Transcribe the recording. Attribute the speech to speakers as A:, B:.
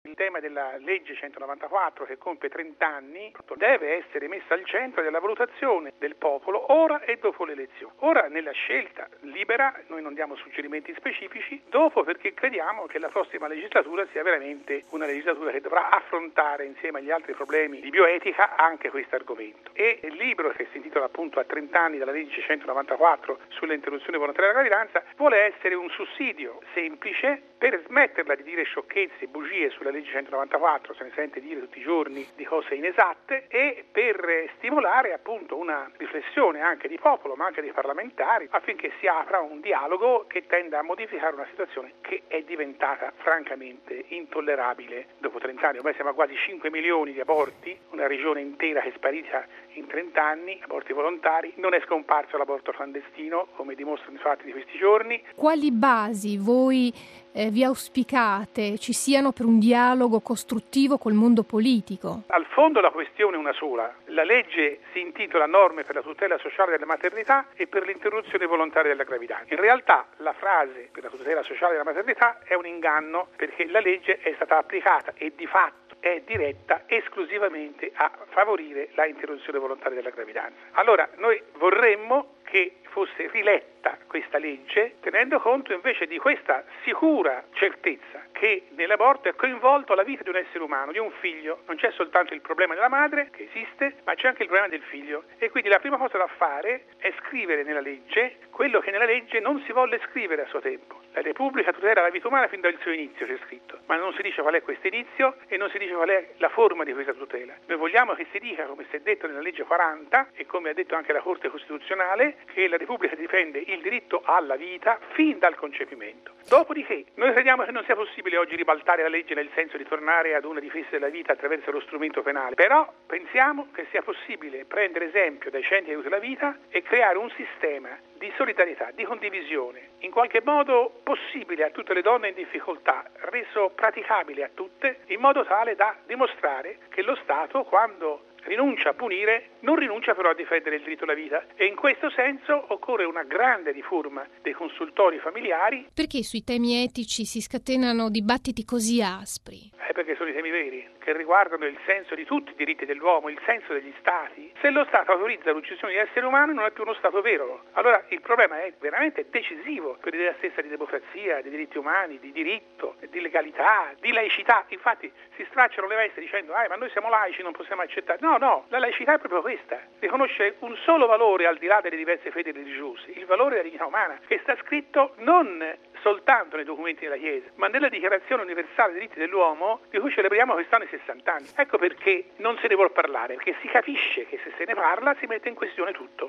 A: il tema della legge 194 che compie 30 anni deve essere messa al centro della valutazione del popolo ora e dopo le elezioni. Ora nella scelta libera noi non diamo suggerimenti specifici, dopo perché crediamo che la prossima legislatura sia veramente una legislatura che dovrà affrontare insieme agli altri problemi di bioetica anche questo argomento. E il libro, che si intitola appunto a 30 anni dalla legge 194 sull'interruzione volontaria della gravidanza, vuole essere un sussidio semplice per smetterla di dire sciocchezze e bugie sulla legge 194, se ne sente dire tutti i giorni di cose inesatte, e per stimolare appunto una riflessione anche di popolo ma anche di parlamentari affinché si apra un dialogo che tenda a modificare una situazione che è diventata francamente intollerabile dopo 30 anni. Ormai siamo a quasi 5 milioni di aborti, una regione intera che è sparita in 30 anni, aborti volontari, non è scomparso l'aborto clandestino come dimostrano i fatti di questi giorni.
B: Quali basi voi vi auspicate ci siano per un dialogo costruttivo col mondo politico?
A: Al fondo la questione è una sola. La legge si intitola Norme per la tutela sociale della maternità e per l'interruzione volontaria della gravidanza. In realtà la frase per la tutela sociale della maternità è un inganno, perché la legge è stata applicata e di fatto è diretta esclusivamente a favorire la interruzione volontaria della gravidanza. Allora noi vorremmo che fosse riletta questa legge tenendo conto invece di questa sicura certezza che nell'aborto è coinvolto la vita di un essere umano, di un figlio. Non c'è soltanto il problema della madre, che esiste, ma c'è anche il problema del figlio. E quindi la prima cosa da fare è scrivere nella legge quello che nella legge non si volle scrivere a suo tempo. La Repubblica tutela la vita umana fin dal suo inizio, c'è scritto, ma non si dice qual è questo inizio e non si dice qual è la forma di questa tutela. Noi vogliamo che si dica, come si è detto nella legge 40 e come ha detto anche la Corte Costituzionale, che la Repubblica difende il diritto alla vita fin dal concepimento. Dopodiché noi crediamo che non sia possibile oggi ribaltare la legge nel senso di tornare ad una difesa della vita attraverso lo strumento penale, però pensiamo che sia possibile prendere esempio dai centri di aiuto alla vita e creare un sistema di solidarietà, di condivisione, in qualche modo possibile a tutte le donne in difficoltà, reso praticabile a tutte, in modo tale da dimostrare che lo Stato, quando rinuncia a punire, non rinuncia però a difendere il diritto alla vita, e in questo senso occorre una grande riforma dei consultori familiari.
B: Perché sui temi etici si scatenano dibattiti così aspri?
A: Perché sono i temi veri, che riguardano il senso di tutti i diritti dell'uomo, il senso degli stati. Se lo Stato autorizza l'uccisione di esseri umani non è più uno Stato vero. Allora il problema è veramente decisivo per l'idea stessa di democrazia, di diritti umani, di diritto, di legalità, di laicità. Infatti si stracciano le vesti dicendo ma noi siamo laici, non possiamo accettare. No, la laicità è proprio questa. Riconosce un solo valore al di là delle diverse fedi religiose, il valore della dignità umana, che sta scritto non soltanto nei documenti della Chiesa, ma nella Dichiarazione Universale dei Diritti dell'Uomo, di cui celebriamo quest'anno i 60 anni. Ecco perché non se ne vuol parlare, perché si capisce che se se ne parla si mette in questione tutto.